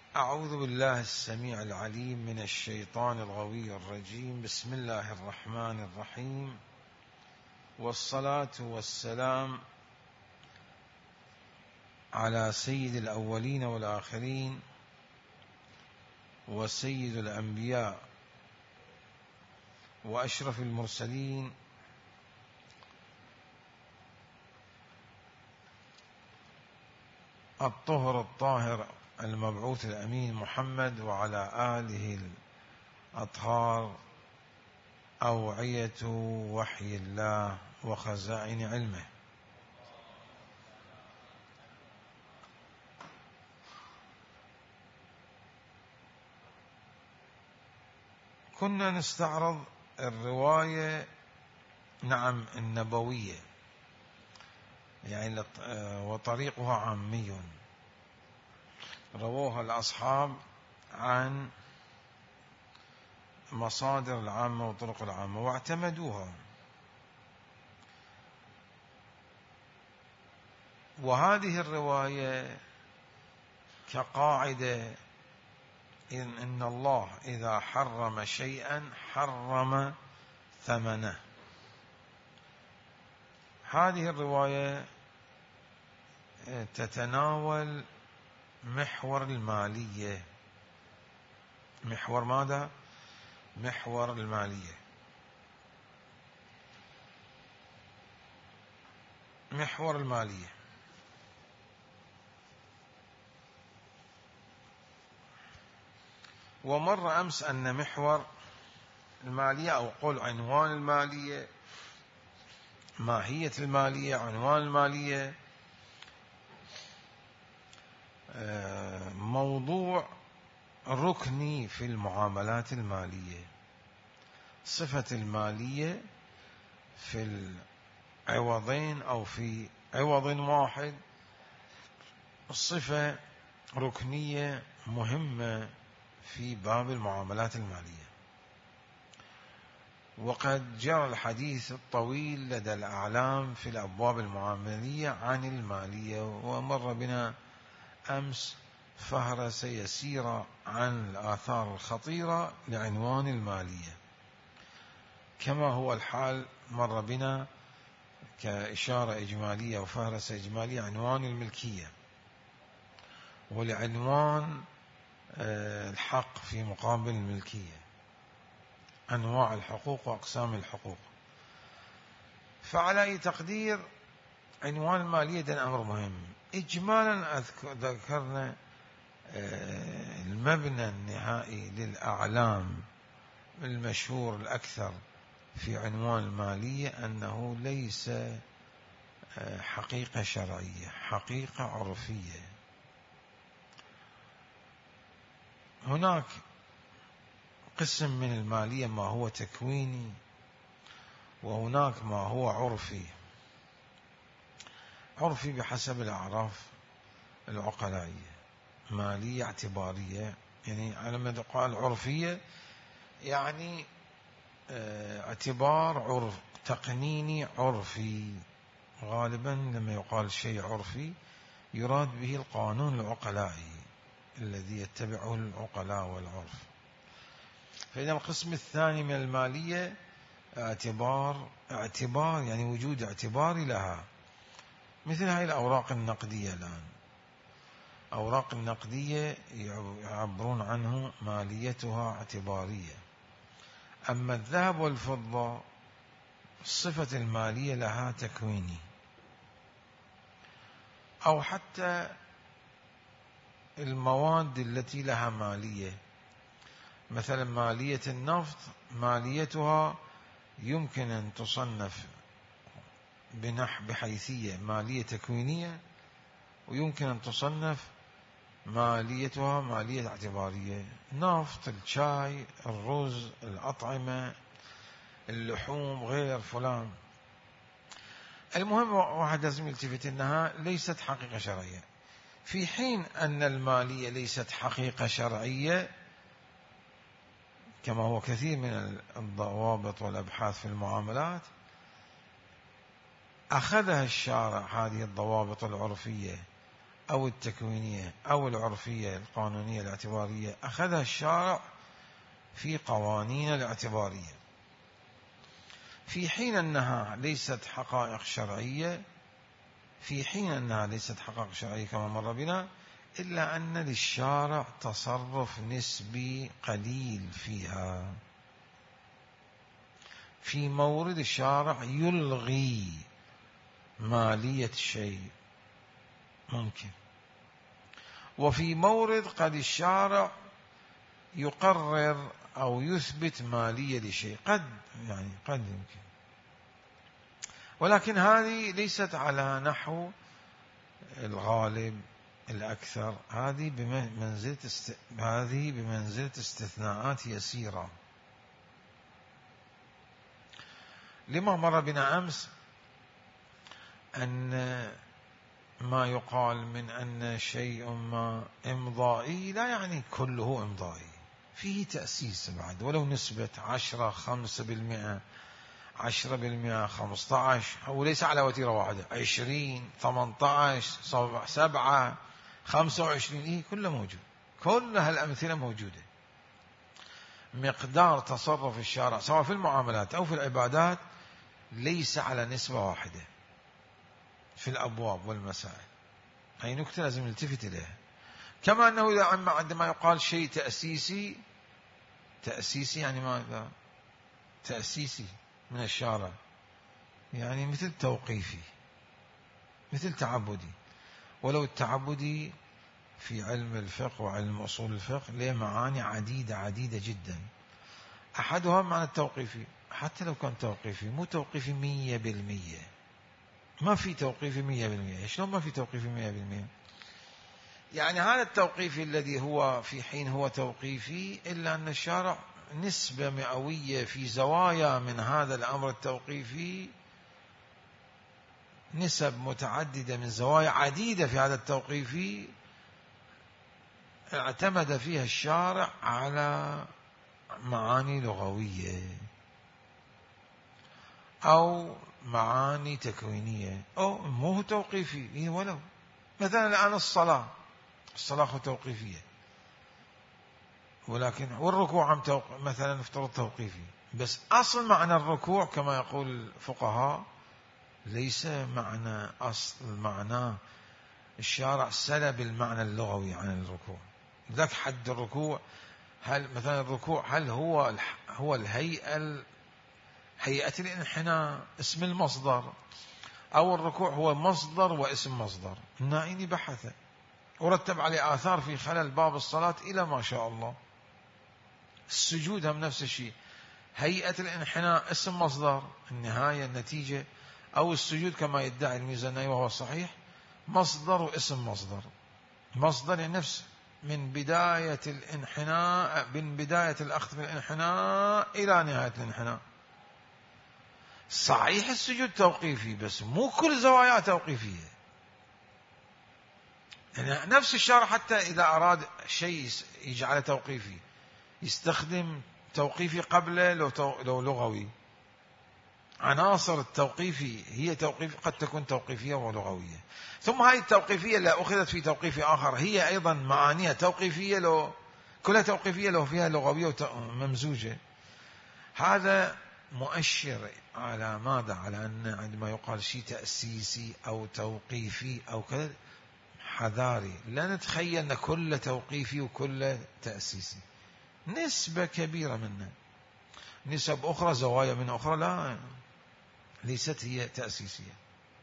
أعوذ بالله السميع العليم من الشيطان الغوي الرجيم. بسم الله الرحمن الرحيم، والصلاة والسلام على سيد الأولين والآخرين وسيد الأنبياء وأشرف المرسلين الطهر الطاهر المبعوث الأمين محمد، وعلى آله الأطهار أوعية وحي الله وخزائن علمه. كنا نستعرض الرواية النبوية، يعني وطريقها عامي، رووها الأصحاب عن مصادر العامة وطرق العامة واعتمدوها. وهذه الرواية كقاعدة إن الله إذا حرم شيئا حرم ثمنه. هذه الرواية تتناول محور المالية. محور ماذا؟ محور المالية. محور المالية ومر أمس أن محور المالية، أو قول عنوان المالية، ماهية المالية، عنوان المالية، موضوع ركني في المعاملات المالية. صفة المالية في العوضين أو في عوض واحد صفة ركنية مهمة في باب المعاملات المالية. وقد جرى الحديث الطويل لدى الأعلام في الأبواب المعاملية عن المالية، ومر بنا أمس فهرس يسيرة عن الآثار الخطيرة لعنوان المالية، كما هو الحال مر بنا كإشارة إجمالية وفهرسة إجمالية عنوان الملكية، ولعنوان الحق في مقابل الملكية، أنواع الحقوق وأقسام الحقوق. فعلى أي تقدير عنوان المالية ده أمر مهم. إجمالا ذكرنا المبنى النهائي للأعلام المشهور الأكثر في عنوان المالية أنه ليس حقيقة شرعية، حقيقة عرفية. هناك قسم من المالية ما هو تكويني، وهناك ما هو عرفي. عرفي بحسب الأعراف العقلائية، مالية اعتبارية، يعني على ما يقال عرفية يعني اعتبار عرف تقنيني عرفي. غالبا لما يقال شيء عرفي يراد به القانون العقلائي الذي يتبعه العقلاء والعرف. فإذا القسم الثاني من المالية اعتبار يعني وجود اعتباري لها، مثل هاي الأوراق النقدية. الآن أوراق النقدية يعبرون عنه ماليتها اعتبارية. أما الذهب والفضة صفة المالية لها تكويني، أو حتى المواد التي لها مالية، مثلا مالية النفط ماليتها يمكن أن تصنف بحيثية مالية تكوينية، ويمكن أن تصنف ماليتها مالية اعتبارية. نفط، الشاي، الرز، الأطعمة، اللحوم، غير فلان. المهم واحد لازم يلتفت أنها ليست حقيقة شرعية، في حين أن المالية ليست حقيقة شرعية كما هو كثير من الضوابط والأبحاث في المعاملات. أخذها الشارع هذه الضوابط العرفية أو التكوينية أو العرفية القانونية الاعتبارية أخذها الشارع في قوانين الاعتبارية، في حين أنها ليست حقائق شرعية، كما مر بنا، إلا أن للشارع تصرف نسبي قليل فيها. في مورد الشارع يلغي مالية الشيء ممكن، وفي مورد قد الشارع يقرر أو يثبت مالية لشيء، قد يمكن، ولكن هذه ليست على نحو الغالب الأكثر، هذه بمنزلة استثناءات يسيرة. لما مر بنا أمس أن ما يقال من أن شيء ما إمضائي لا يعني كله إمضائي، فيه تأسيس بعد، ولو نسبة 10 5%، 10%، 15، وليس على وتيرة واحدة، 20، 18، 7، 25، كله موجود، كل هالأمثلة موجودة. مقدار تصرف الشارع سواء في المعاملات أو في العبادات ليس على نسبة واحدة في الأبواب والمسائل، هي نكتة لازم نلتفت إليها. كما أنه عندما يقال شيء تأسيسي يعني ماذا؟ تأسيسي من الشارع يعني مثل توقيفي، مثل تعبدي، ولو التعبدي في علم الفقه وعلم أصول الفقه له معاني عديدة جدا. أحدها معنى التوقيفي، حتى لو كان توقيفي مو توقيفي 100%، ما في توقيفي 100%. شلون ما في توقيفي 100%؟ يعني هذا التوقيفي الذي هو في حين هو توقيفي، إلا أن الشارع نسبة مئوية في زوايا من هذا الأمر التوقيفي، نسب متعددة من زوايا عديدة في هذا التوقيفي اعتمد فيها الشارع على معاني لغوية أو معاني تكوينية أو مو توقيفي، ولو مثلا الآن الصلاة توقيفية، ولكن والركوع مثلا نفترض توقيفي، بس أصل معنى الركوع كما يقول الفقهاء ليس معنى أصل معناه، الشارع سلب المعنى اللغوي عن الركوع. ذاك حد الركوع، هل مثلا الركوع هل هو هيئة الانحناء اسم المصدر، أو الركوع هو مصدر واسم مصدر؟ النائيني بحث ورتب عليه آثار في خلال باب الصلاة إلى ما شاء الله. السجود هم نفس الشيء، هيئة الانحناء اسم مصدر، النهاية النتيجة، أو السجود كما يدعي الميزاني وهو صحيح مصدر واسم مصدر. مصدر يعني نفس من بداية الانحناء، من بداية الأخذ في الانحناء إلى نهاية الانحناء. صحيح السجود توقيفي بس مو كل زوايا توقيفية. يعني نفس الشارع حتى إذا أراد شيء يجعله توقيفي يستخدم توقيفي قبله لو لغوي. عناصر التوقيفي هي توقيف قد تكون توقيفية ولغوية، ثم هذه التوقيفية اللي أخذت في توقيف آخر هي أيضا معانيها توقيفية، لو كلها توقيفية لو فيها لغوية ممزوجة. هذا مؤشر على ماذا؟ على أن عندما يقال شيء تأسيسي أو توقيفي أو كذا، حذاري لا نتخيل أن كل توقيفي وكل تأسيسي، نسبة كبيرة منه، نسب أخرى زوايا من أخرى لا ليست هي تأسيسية.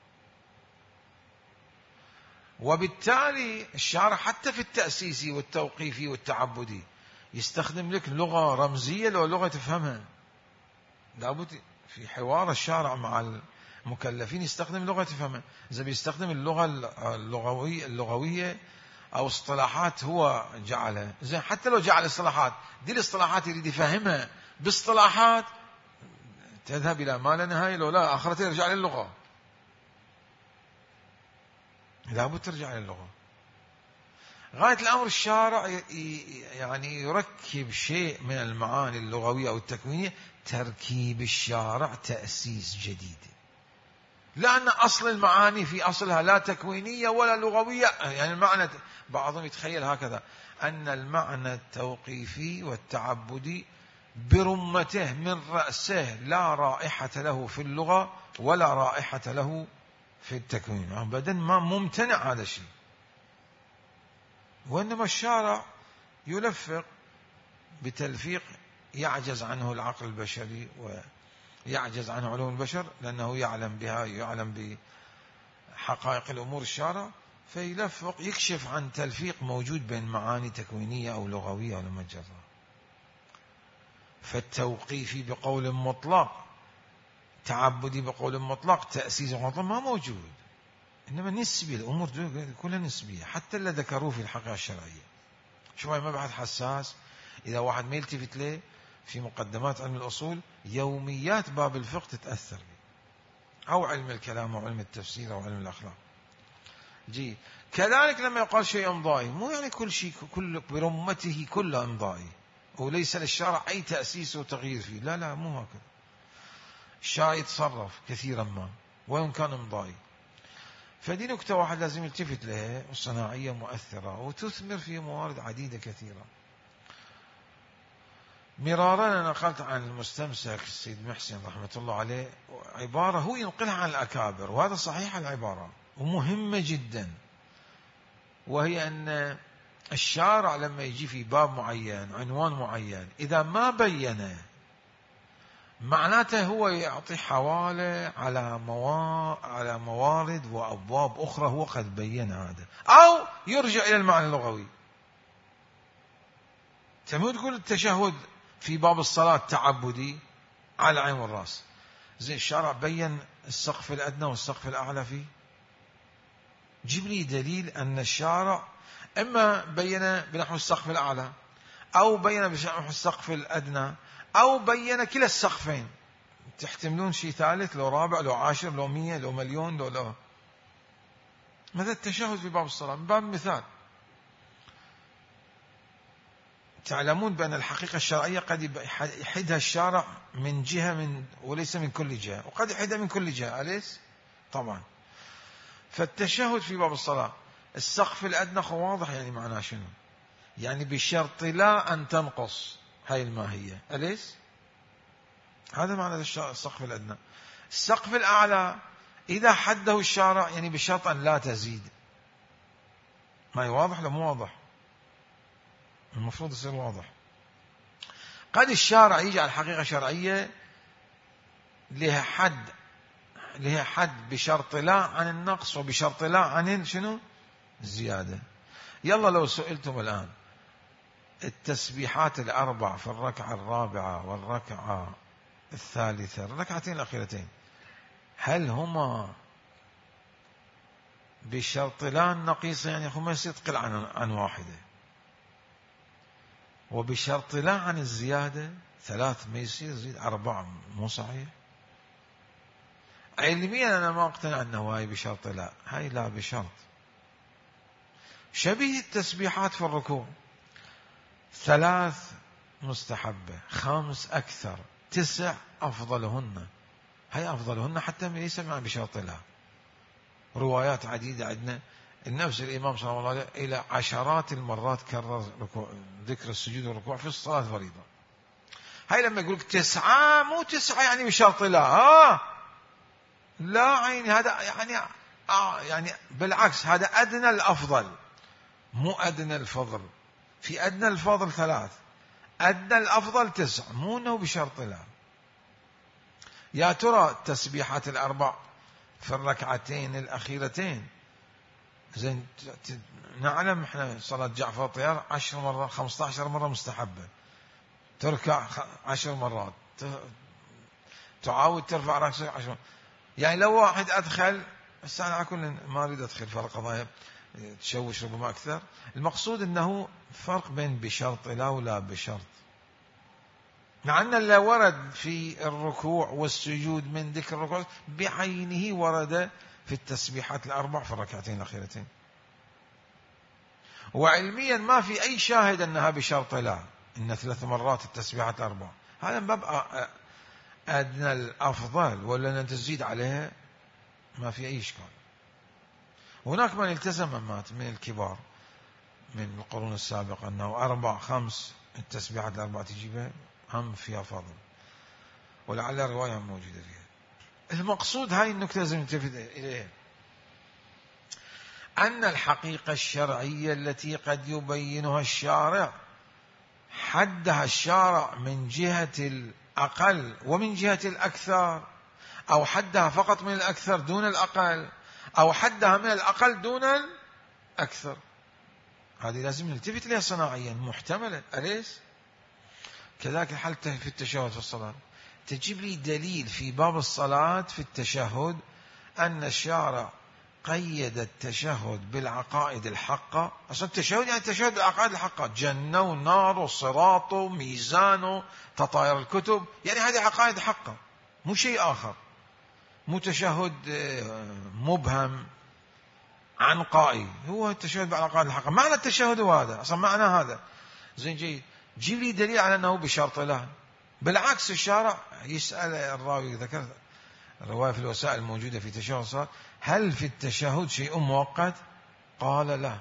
وبالتالي الشارع حتى في التأسيسي والتوقيفي والتعبدي يستخدم لك لغة رمزية لو لغة تفهمها. لابد في حوار الشارع مع المكلفين يستخدم لغة تفهمها. إذا بيستخدم اللغة اللغوية أو اصطلاحات هو جعلها زين، حتى لو جعل اصطلاحات، دي الاصطلاحات يريد يفهمها باصطلاحات تذهب إلى ما لا نهاية، لو لا آخرته يرجع للغة، لابد ترجع للغة. غاية الأمر الشارع يعني يركب شيء من المعاني اللغوية أو التكوينية، تركيب الشارع تأسيس جديد لأن أصل المعاني في أصلها لا تكوينية ولا لغوية. يعني المعنى بعضهم يتخيل هكذا، أن المعنى التوقيفي والتعبدي برمته من رأسه لا رائحة له في اللغة ولا رائحة له في التكوين، أبدا ما ممتنع هذا الشيء. وإنما الشارع يلفق بتلفيق يعجز عنه العقل البشري ويعجز عنه علوم البشر، لأنه يعلم بها، يعلم بحقائق الأمور الشارع، فيلفق يكشف عن تلفيق موجود بين معاني تكوينية أو لغوية أو مجرة. فالتوقيفي بقول مطلق، تعبدي بقول مطلق، تأسيس مطلق ما موجود، إنما نسبي. الأمور كلها نسبية، حتى اللي ذكروه في الحقيقة الشرعية. شوية مبحث حساس إذا واحد ما يلتفت له في مقدمات علم الأصول، يوميات باب الفقه تتأثر به، أو علم الكلام أو علم التفسير أو علم الأخلاق. كذلك لما يقال شيء إمضائي، مو يعني كل شيء كل برمته كله إمضائي وليس للشرع أي تأسيس وتغيير فيه، لا لا، مو هكذا. الشرع يتصرف كثيرا ما وإن كان إمضائي. فدي نكتة واحد لازم يلتفت لها، والصناعية مؤثرة وتثمر في موارد عديدة كثيرة. مرارا أنا نقلت عن المستمسك السيد محسن رحمة الله عليه عبارة هو ينقلها عن الأكابر، وهذا صحيح العبارة ومهمة جدا، وهي أن الشارع لما يجي في باب معين عنوان معين إذا ما بينه، معناته هو يعطي حوالة على موارد وأبواب أخرى هو قد بين هذا، أو يرجع إلى المعنى اللغوي. تمو تقول التشهد في باب الصلاة تعبدي على عين والرأس، زي الشارع بين السقف الأدنى والسقف الأعلى فيه. جيب لي دليل أن الشارع إما بين بنحو السقف الأعلى، أو بين بنحو السقف الأدنى، أو بين كلا السقفين. تحتملون شيء ثالث، لو رابع، لو عاشر، لو 100، لو مليون، لو ماذا التشهد في باب الصلاة؟ من باب مثال. تعلمون بأن الحقيقة الشرعية قد يحدها الشارع من جهة وليس من كل جهة، وقد يحدها من كل جهة، أليس؟ طبعا. فالتشهد في باب الصلاة السقف الأدنى واضح، يعني معناه شنو؟ يعني بشرط لا أن تنقص هاي الماهية، أليس؟ هذا معنى السقف الأدنى. السقف الأعلى إذا حده الشارع يعني بشرط أن لا تزيد. ما واضح لو مو واضح؟ المفروض يصير واضح. قد الشارع يجي على الحقيقة الشرعية لها حد بشرط لا عن النقص وبشرط لا عن شنو؟ الزيادة. يلا لو سئلتم الآن التسبيحات الأربع في الركعة الرابعة والركعة الثالثة، الركعتين الأخيرتين، هل هما بشرط لا النقيصة، يعني هما يصير تقل عن واحدة، وبشرط لا عن الزيادة 3 ما يصير يزيد 4، مو صحيح؟ علميا أنا ما أقتنع أنه هاي بشرط لا، هاي لا بشرط. شبيه التسبيحات في الركوع، 3 مستحبة، 5 أكثر، 9 أفضلهن. هاي أفضلهن حتى ليس مع بشرط لا. روايات عديدة عندنا النفس الإمام صلى الله عليه وسلم إلى عشرات المرات كرر ذكر السجود والركوع في الصلاة الفريضة. هاي لما يقولك 9، مو 9 يعني بشرط لا، لا عيني، هذا يعني بالعكس، هذا أدنى الأفضل، مو أدنى الفضل. في أدنى الفضل 3، أدنى الأفضل 9، مو أنه بشرط لا. يا ترى التسبيحات الأربع في الركعتين الأخيرتين، زين نعلم احنا صلاة جعفر الطيار 10 مرات 15 مرة مستحبة، تركع 10 مرات، تعاود ترفع رأسك 10 مرات. يعني لو واحد أدخل، بس أنا أكون ما أريد أدخل في القضايا تشوش ربما أكثر. المقصود أنه فرق بين بشرط لا ولا بشرط، مع أن اللي ورد في الركوع والسجود من ذكر الركوع بعينه ورد في التسبيحات الأربع في الركعتين الأخيرتين، وعلميا ما في أي شاهد أنها بشرط لا، إن 3 مرات التسبيحات الأربع. هذا من باب أدنى الأفضل، ولا أن تزيد عليها ما في أي إشكال. هناك من التزم مات من الكبار من القرون السابقة أنه 4 5 التسبيحات الأربعة تجيبها هم فيها فضل، ولعل الرواية موجودة فيها. المقصود هاي النكتة لازم نلتفت إليها، أن الحقيقة الشرعية التي قد يبينها الشارع حدها الشارع من جهة الأقل ومن جهة الأكثر، أو حدها فقط من الأكثر دون الأقل، أو حدها من الأقل دون الأكثر. هذه لازم نلتفت لها صناعيا محتملة، أليس؟ كذلك الحال في التشهد في الصلاة، تجيب لي دليل في باب الصلاة في التشهد أن الشارع قيد التشهد بالعقائد الحقة. أصلا التشهد يعني التشهد بالعقائد الحقة، جنة ونار وصراط وميزان وتطاير الكتب، يعني هذه عقائد حقة مو شيء آخر، مو تشهد مبهم عنقائي، هو التشهد بالعقائد الحقة. معنى التشهد هو هذا، أصلا معنى هذا. زين جيد، جيب لي دليل على أنه بشرط له. بالعكس الشارع يسأل الراوي، ذكر الرواية في الوسائل الموجودة في تشهد الصلاة، هل في التشهد شيء مؤقت؟ قال لا.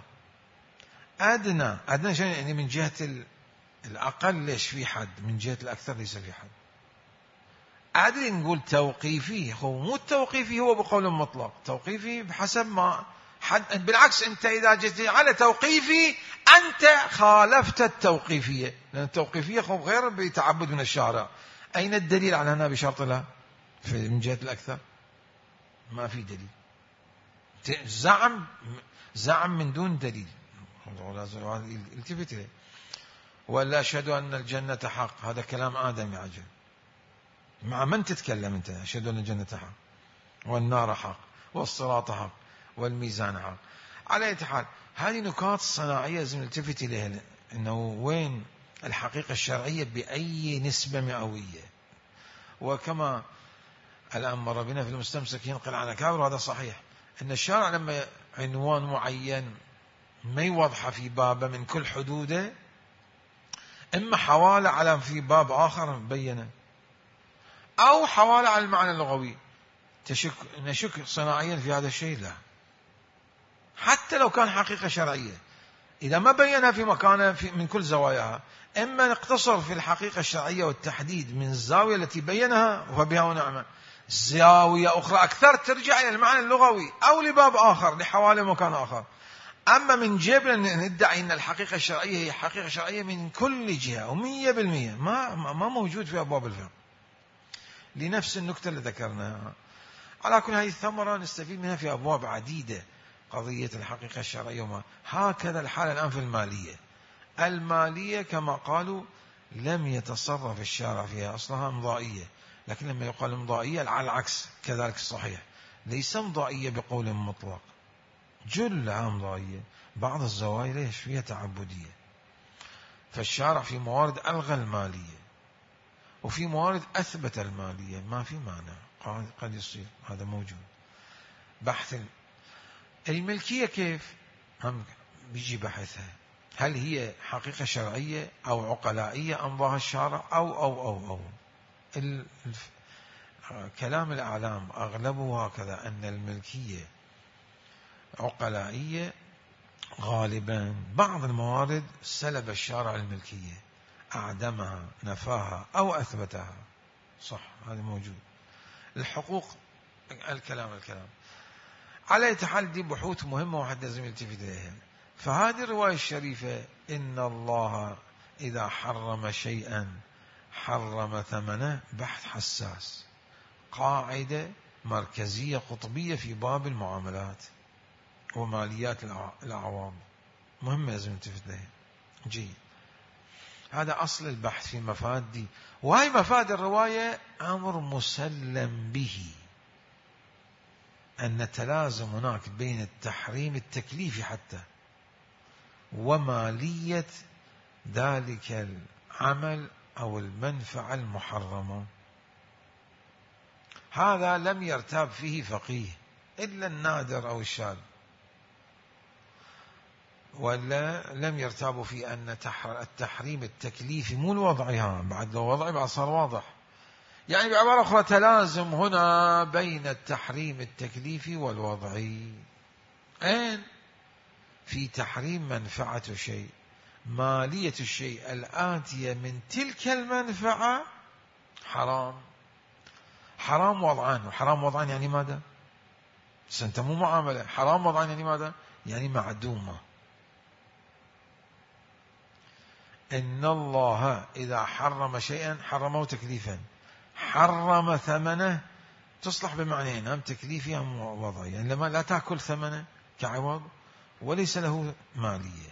أدنى شيء يعني من جهة الأقل ليش في حد، من جهة الأكثر ليس في حد. أدري نقول توقيفي، هو مو التوقيفي هو بقول مطلق، توقيفي بحسب ما حد. بالعكس أنت إذا جيت على توقيفي أنت خالفت التوقيفية، لأن التوقيفية غير بتعبد من الشارع. أين الدليل على أنها بشرط له من جهة الأكثر؟ ما في دليل، زعم من دون دليل، التفت إليه. ولا أشهد أن الجنة حق، هذا كلام آدم يا عجل، مع من تتكلم أنت؟ أشهد أن الجنة حق والنار حق والصراط حق والميزان حق. على أي حال هذه نكات صناعية لازم نلتفت إليها، إنه وين الحقيقة الشرعية بأي نسبة مئوية. وكما الآن مر بنا في المستمسك ينقل عن أكابر، وهذا صحيح، أن الشارع لما عنوان معين ما يوضح في بابه من كل حدوده، إما حوالة على في باب آخر بينه، أو حوالة على المعنى اللغوي. نشك صناعيا في هذا الشيء؟ لا، حتى لو كان حقيقة شرعية إذا ما بينها في مكانها من كل زواياها، إما نقتصر في الحقيقة الشرعية والتحديد من الزاوية التي بينها فبها ونعمة، زاوية أخرى أكثر ترجع إلى المعنى اللغوي أو لباب آخر لحوالي مكان آخر. أما من جبل ندعي أن الحقيقة الشرعية هي حقيقة شرعية من كل جهة و100%، ما موجود في أبواب الفقه، لنفس النكتة اللي ذكرناها. على كل هذه الثمرة نستفيد منها في أبواب عديدة، قضية الحقيقة الشرعية. وما هكذا الحال الآن في المالية كما قالوا لم يتصرف الشارع فيها، أصلها امضائية، لكن لما يقال امضائية على العكس كذلك صحيح، ليس امضائية بقول مطلق، جلها امضائية، بعض الزوايا ليش فيها تعبدية. فالشارع في موارد ألغى المالية، وفي موارد أثبت المالية، ما في معنى، قد يصير هذا موجود. بحث الملكية كيف هم بيجي بحثها، هل هي حقيقة شرعية أو عقلائية أمضاها الشارع أو كلام الأعلام أغلبه هكذا، أن الملكية عقلائية غالبا. بعض الموارد سلب الشارع الملكية، أعدمها، نفاها أو أثبتها، صح، هذا موجود. الحقوق الكلام على يتحل، دي بحوث مهمة واحد لازم يلتفت إليها. فهذه الرواية الشريفة إن الله إذا حرم شيئا حرم ثمنه، بحث حساس، قاعدة مركزية قطبية في باب المعاملات وماليات الأعوام، مهمة لازم نلتفت إليها. جيد، هذا أصل البحث في مفاد دي. وهي مفاد الرواية أمر مسلم به، أن تلازم هناك بين التحريم التكليفي حتى ومالية ذلك العمل أو المنفعة المحرمة. هذا لم يرتاب فيه فقيه إلا النادر أو الشاذ، ولا لم يرتابوا في أن التحريم التكليفي مو الوضعي، بعد لو وضعي بعد صار واضح، يعني بعبارة أخرى تلازم هنا بين التحريم التكليفي والوضعي. أين؟ في تحريم منفعة شيء، مالية الشيء الآتية من تلك المنفعة حرام. حرام وضعان، وحرام وضعان يعني ماذا؟ أنت مو معاملة. حرام وضعان يعني ماذا؟ يعني معدومة. إن الله إذا حرم شيئا حرمه تكليفا، حرم ثمنه تصلح بمعنيين، هم تكليفي هم وضعي. يعني لما لا تأكل ثمنه كعوض وليس له مالية،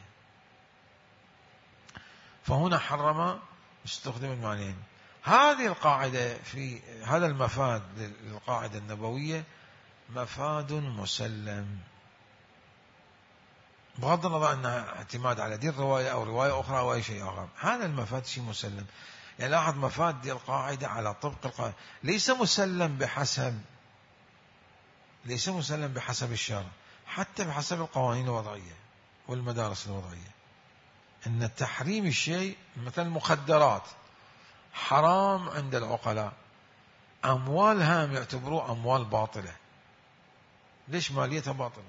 فهنا حرم استخدم المعنيين. هذه القاعدة في هذا المفاد للقاعدة النبوية مفاد مسلم، بغض النظر أنها اعتماد على دي الرواية أو رواية أخرى أو أي شيء آخر. هذا المفاد شيء مسلم. يعني لاحظ مفاد دي القاعدة على طبق القاعدة، ليس مسلم بحسب الشرع، حتى بحسب القوانين الوضعية والمدارس الوضعية. إن تحريم الشيء مثل المخدرات حرام عند العقلاء، أموالها يعتبروه أموال باطلة. ليش؟ ماليتها باطلة.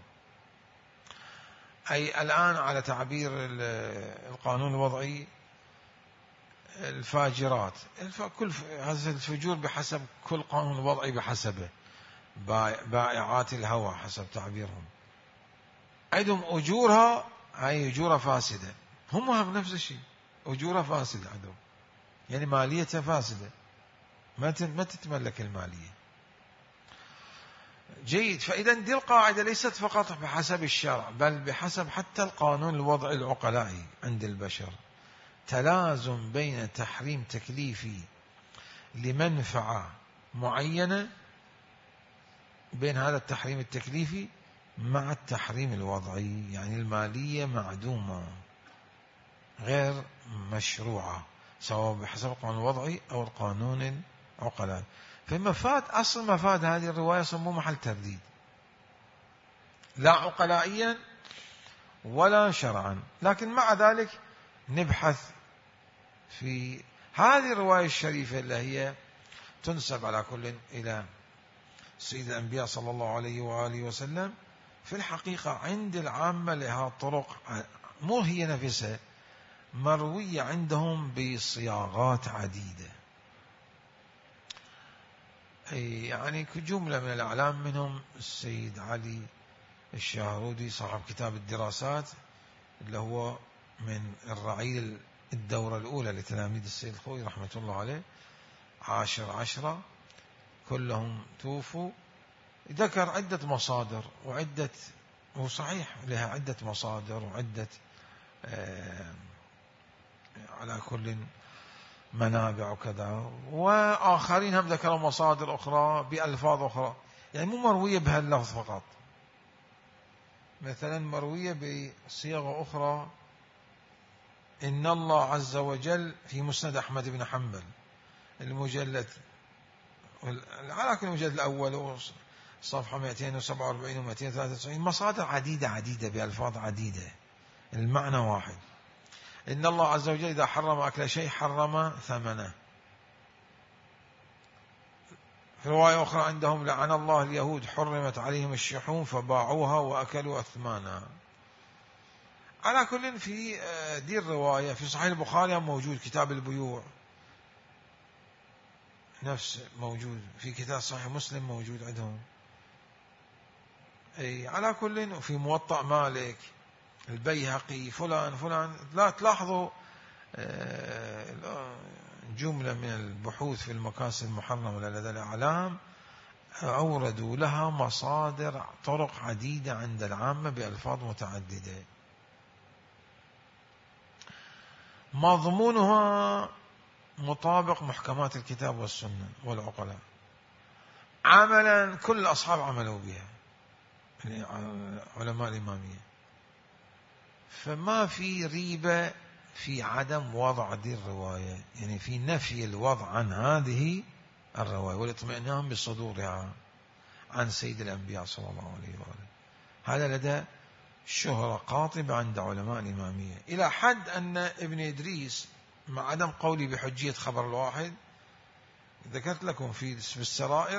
أي الآن على تعبير القانون الوضعي الفاجرات، كل هذا الفجور بحسب كل قانون وضعي بحسبه، بائعات الهوى حسب تعبيرهم، عندهم أجورها هاي أجورها فاسدة. هم نفس الشيء، أجورها فاسدة عندهم، يعني ماليتها فاسدة، ما تتملك المالية. جيد. فإذا دي القاعدة ليست فقط بحسب الشرع، بل بحسب حتى القانون الوضعي العقلائي عند البشر. تلازم بين تحريم تكليفي لمنفعة معينة، بين هذا التحريم التكليفي مع التحريم الوضعي، يعني المالية معدومة غير مشروعة، سواء بحسب القانون الوضعي أو القانون العقلائي. فمفاد أصل مفاد هذه الرواية مو محل ترديد، لا عقلائيا ولا شرعا. لكن مع ذلك نبحث في هذه الرواية الشريفة اللي هي تنسب على كل إلى سيد الأنبياء صلى الله عليه وآله وسلم. في الحقيقة عند العامة لها طرق، مو هي نفسها، مروية عندهم بصياغات عديدة. يعني كجملة من الأعلام منهم السيد علي الشاهرودي صاحب كتاب الدراسات، اللي هو من الرعيل الدورة الأولى لتلاميذ السيد الخوئي رحمة الله عليه، 10 كلهم توفوا. ذكر عدة مصادر وعدة، وصحيح لها عدة مصادر وعدة على كل منابع وكذا، وآخرين هم ذكروا مصادر أخرى بألفاظ أخرى، يعني مو مروية بهاللفظ فقط، مثلا مروية بصيغة أخرى. إن الله عز وجل في مسند أحمد بن حنبل المجلد، على كل المجلد الأول صفحة 247 و 293، مصادر عديدة بألفاظ عديدة، المعنى واحد. إن الله عز وجل إذا حرم أكل شيء حرم ثمنه. في رواية أخرى عندهم لعن الله اليهود حرمت عليهم الشحوم فباعوها وأكلوا أثمانها. على كل في دي الرواية في صحيح البخاري موجود كتاب البيوع، نفس موجود في كتاب صحيح مسلم موجود عندهم. على كل في موطأ مالك البيهقي فلان لا تلاحظوا جملة من البحوث في المكاسب المحرمة لدى الأعلام أوردوا لها مصادر طرق عديدة عند العامة بألفاظ متعددة، مضمونها مطابق محكمات الكتاب والسنة والعقلاء، عملا كل الأصحاب عملوا بها، علماء الإمامية. فما في ريبة في عدم وضع دي الرواية، يعني في نفي الوضع عن هذه الرواية والاطمئنان بصدورها عن سيد الأنبياء صلى الله عليه وآله. هذا لدى شهرة قاطبة عند علماء الإمامية، إلى حد أن ابن إدريس مع عدم قولي بحجية خبر الواحد ذكرت لكم في السرائر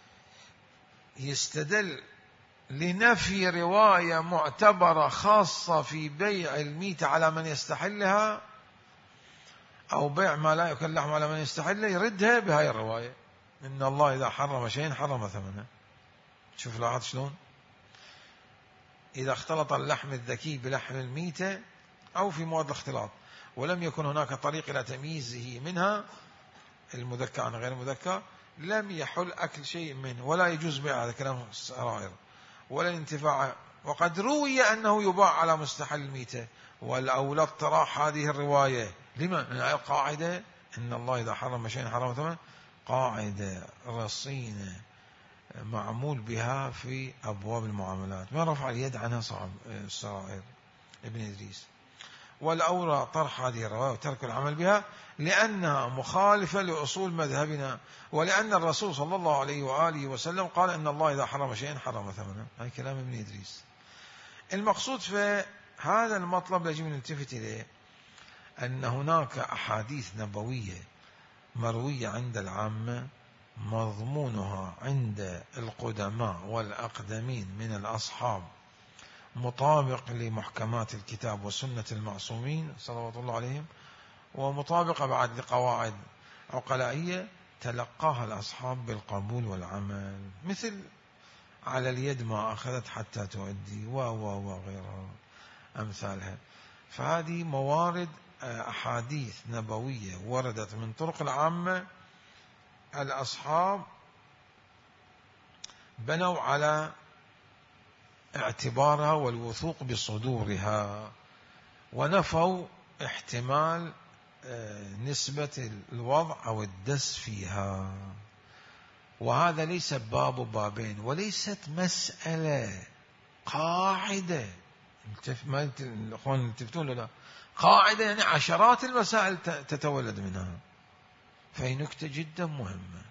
يستدل لنفي رواية معتبرة خاصة في بيع الميتة على من يستحلها أو بيع ما لا يكل لحم على من يستحله، يردها بهاي الرواية: إن الله إذا حرم شيء حرم ثمنه. شوف لاحظ شلون؟ إذا اختلط اللحم الذكي بلحم الميتة أو في مواد الاختلاط ولم يكن هناك طريق إلى تمييزه منها، المذكى عن غير المذكى، لم يحل أكل شيء منه ولا يجوز بيع. هذا كلام السرائر. ولا الانتفاع. وقد روي أنه يباع على مستحل الميتة، والأولى اطراح هذه الرواية. لما؟ من القاعدة إن الله إذا حرم شيء حرم ثمنه، قاعدة رصينة معمول بها في أبواب المعاملات، ما رفع اليد عنها صعب السرائر ابن إدريس. والأولى طرح هذه الرواية وترك العمل بها لأنها مخالفة لأصول مذهبنا، ولأن الرسول صلى الله عليه وآله وسلم قال إن الله إذا حرم شيئا حرم ثمنه. هذا كلام ابن إدريس. المقصود في هذا المطلب يجب أن نلتفت إليه أن هناك أحاديث نبوية مروية عند العامة مضمونها عند القدماء والأقدمين من الأصحاب مطابق لمحكمات الكتاب وسنة المعصومين صلوات الله عليهم، ومطابقة بعد لقواعد عقلائية تلقاها الأصحاب بالقبول والعمل، مثل على اليد ما أخذت حتى تؤدي وغيرها أمثالها. فهذه موارد أحاديث نبوية وردت من طرق العامة، الأصحاب بنوا على اعتبارها والوثوق بصدورها، ونفوا احتمال نسبة الوضع أو الدس فيها. وهذا ليس باب بابين، وليست مسألة، قاعدة. ما الأخوان التفتون له، قاعدة يعني عشرات المسائل تتولد منها. فهي نكتة جدا مهمة.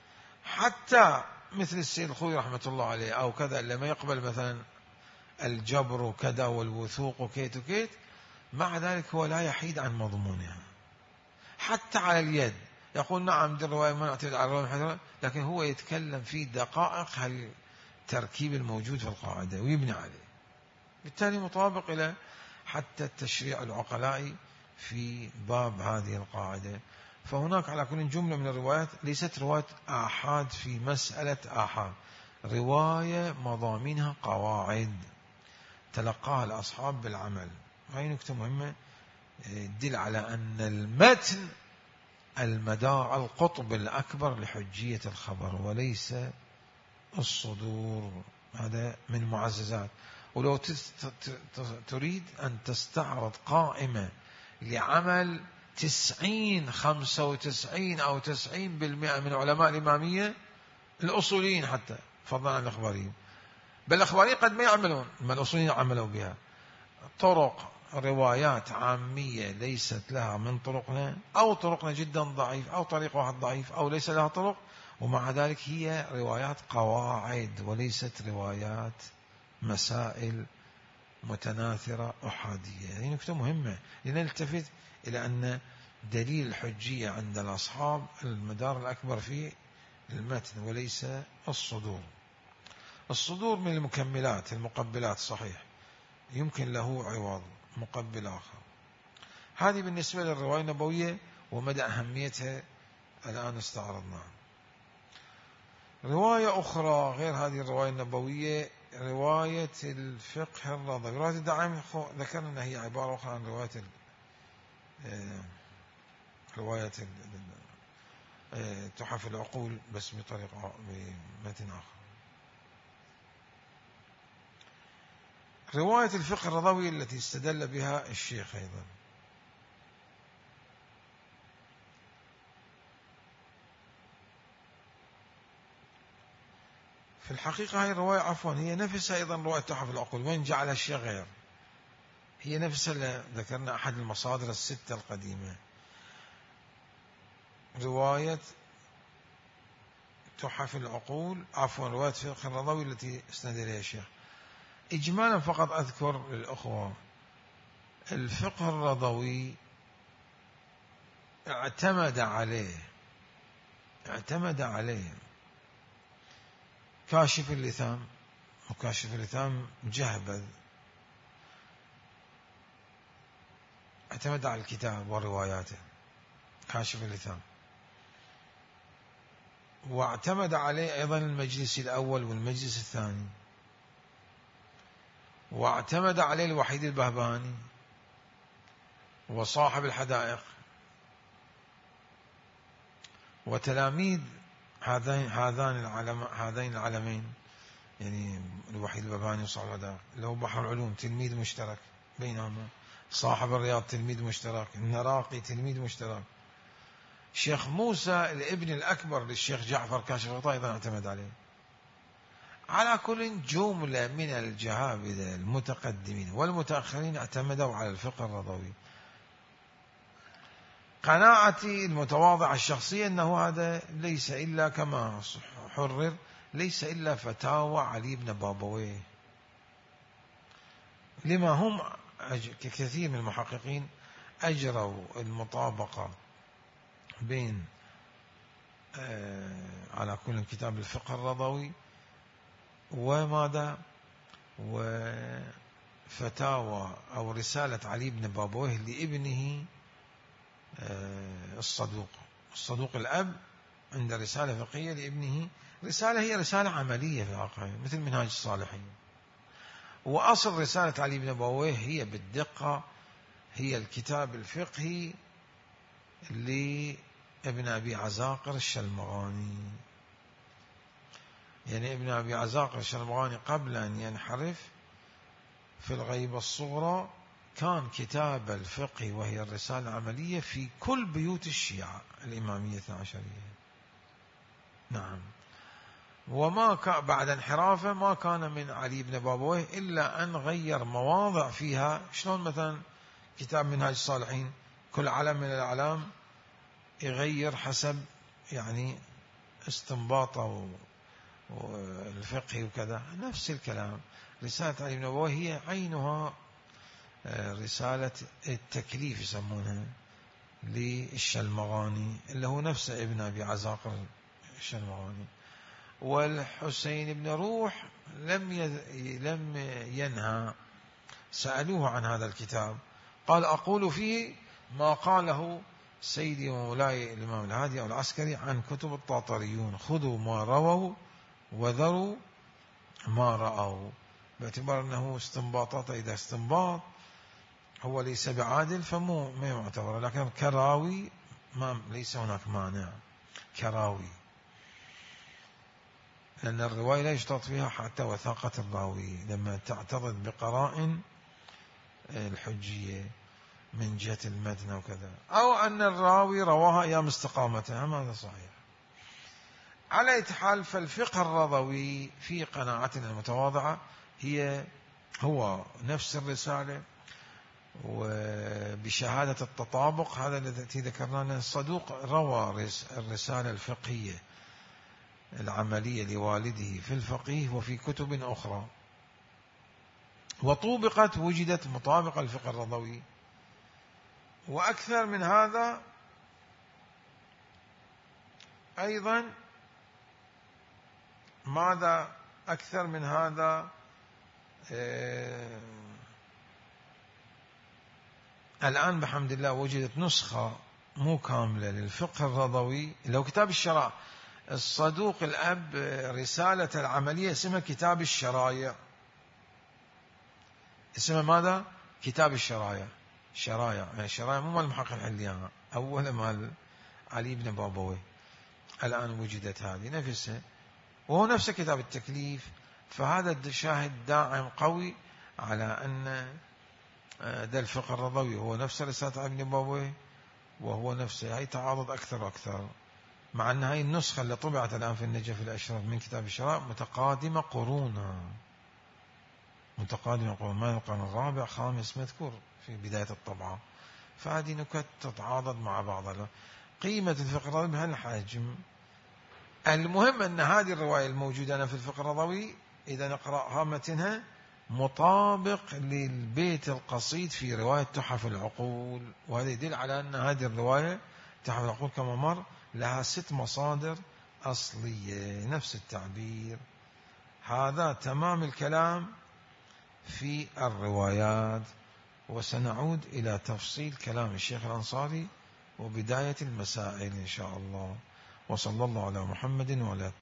حتى مثل السيد الخوي رحمة الله عليه أو كذا، لما يقبل مثلا الجبر وكذا والوثوق وكيت وكيت، مع ذلك هو لا يحيد عن مضمونها. حتى على اليد يقول نعم دي الرواية ما نعتمد على الرواية الحجرة، لكن هو يتكلم في دقائق هالتركيب الموجود في القاعدة ويبني عليه، بالتالي مطابق إلى حتى التشريع العقلائي في باب هذه القاعدة. فهناك على كل جملة من الروايات ليست رواية آحاد في مسألة آحاد، رواية مضامينها قواعد تلقاها الأصحاب بالعمل. هاي نكتة مهمة تدل على أن المتن المدار القطب الأكبر لحجية الخبر وليس الصدور. هذا من معززات. ولو تريد أن تستعرض قائمة لعمل 90 95 أو 90% من علماء الإمامية الأصوليين حتى فضلا عن الأخباريين، بل الأخباريين قد ما يعملون ما الأصوليين عملوا بها، طرق روايات عامية ليست لها من طرقنا، أو طرقنا جدا ضعيف، أو طريق واحد ضعيف، أو ليس لها طرق، ومع ذلك هي روايات قواعد وليست روايات مسائل متناثرة أحادية. هذه نكتة مهمة لنلتفت إلى أن دليل الحجية عند الأصحاب المدار الأكبر في المتن وليس الصدور. الصدور من المكملات المقبلات صحيح، يمكن له عوض مقبل آخر. هذه بالنسبة للرواية النبوية ومدى أهميتها الآن استعرضناها. رواية أخرى غير هذه الرواية النبوية، رواية الفقه الرضوي. رواية الدعائم ذكرنا أنها هي عبارة أخرى عن رواية تحف العقول بس بطريقة بمتن آخر. رواية الفقه الرضوي التي استدل بها الشيخ أيضا، في الحقيقة هذه الرواية هي نفسها أيضا رواية تحف العقول، وين جعلها الشيخ غير، هي نفسها اللي ذكرنا أحد المصادر الستة القديمة. رواية تحف العقول رواية الفقه الرضوي التي استند إليها الشيخ. إجمالا فقط أذكر للأخوة، الفقه الرضوي اعتمد عليه اعتمد عليه. كاشف اللثام، وكاشف اللثام جهبذ، اعتمد على الكتاب ورواياته كاشف اللثام. واعتمد عليه أيضا المجلس الأول والمجلس الثاني، واعتمد عليه الوحيد البهبهاني وصاحب الحدائق، وتلاميذ هذين العلمين، يعني الوحيد البهبهاني وصاحب الحدائق، اللي هو بحر العلوم تلميذ مشترك بينهما، صاحب الرياض تلميذ مشترك، النراقي تلميذ مشترك، شيخ موسى الابن الأكبر للشيخ جعفر كاشف الغطاء أيضا اعتمد عليه. على كل جملة من الجهابذة المتقدمين والمتأخرين اعتمدوا على الفقه الرضوي. قناعتي المتواضعة الشخصية أنه هذا ليس إلا كما حرر، ليس إلا فتاوى علي بن بابويه، لما هم كثير من المحققين أجروا المطابقة بين على كل كتاب الفقه الرضوي وماذا وفتاوى أو رسالة علي بن بابويه لابنه الصدوق الأب، عند رسالة فقهية لابنه، رسالة هي رسالة عملية في الواقع مثل منهاج الصالحين. وأصل رسالة علي بن بابويه هي بالدقة هي الكتاب الفقهي لابن أبي عزاقر الشلمغاني. يعني ابن أبي عزاقر الشلمغاني قبل أن ينحرف في الغيبة الصغرى كان كتاب الفقه وهي الرسالة العملية في كل بيوت الشيعة الإمامية 12. نعم. وما بعد انحرافه ما كان من علي بن بابويه إلا أن غير مواضع فيها، شلون مثلا كتاب منهاج الصالحين كل علم من الأعلام يغير حسب يعني استنباطه والفقه وكذا، نفس الكلام. رسالة علي بن بابويه هي عينها رسالة التكليف يسمونها للشلمغاني اللي هو نفسه ابن أبي عزاقر الشلمغاني. والحسين بن روح لم ينهى، سألوه عن هذا الكتاب قال أقول فيه ما قاله سيدي ومولاي الإمام الهادي أو العسكري عن كتب الطاطريون، خذوا ما رووا وذروا ما رأوا، باعتبار أنه استنباطات، إذا استنباط هو ليس بعادل فمو ما يعتبر، لكن كراوي ما ليس هناك مانع كراوي، لأن الرواية لا يشترط فيها حتى وثاقة الراوي لما تعترض بقرائن الحجية من جهة المتن وكذا، أو أن الراوي رواها أيام استقامته، هذا صحيح. على أي حال فالفقه الرضوي في قناعتنا المتواضعة هو نفس الرسالة، وبشهادة التطابق هذا الذي ذكرناه الصدوق روى الرسالة الفقهية العملية لوالده في الفقيه وفي كتب أخرى، وطوبقت وجدت مطابقة الفقه الرضوي. وأكثر من هذا أيضا، ماذا أكثر من هذا؟ الآن بحمد الله وجدت نسخة مو كاملة للفقه الرضوي، لو كتاب الشرائع الصدوق الأب رسالة العملية اسمها كتاب الشرايع، اسمها ماذا؟ كتاب الشرايع. شرايع يعني شرايع مو مال المحقق الحليانة، أول مال علي بن بابويه. الآن وجدت هذه نفسها، وهو نفس كتاب التكليف. فهذا شاهد داعم قوي على أن ده الفقه الرضوي هو نفس رسالة علي بن بابويه، وهو نفسه. هي تعارض أكثر وأكثر، مع أن هاي النسخة اللي طبعت الآن في النجف الأشرف من كتاب الشرائع متقادمة قرونا، ما القرن الرابع خامس مذكور في بداية الطبعة. فهذه نكت تتعاضد مع بعضها. قيمة الفقه الرضوي بهالحجم. المهم أن هذه الرواية الموجودة في الفقه الرضوي إذا نقرأها متنها مطابق للبيت القصيد في رواية تحف العقول، وهذا يدل على أن هذه الرواية تحف العقول كما مر لها 6 مصادر أصلية، نفس التعبير. هذا تمام الكلام في الروايات، وسنعود إلى تفصيل كلام الشيخ الأنصاري وبداية المسائل إن شاء الله. وصلى الله على محمد وعلى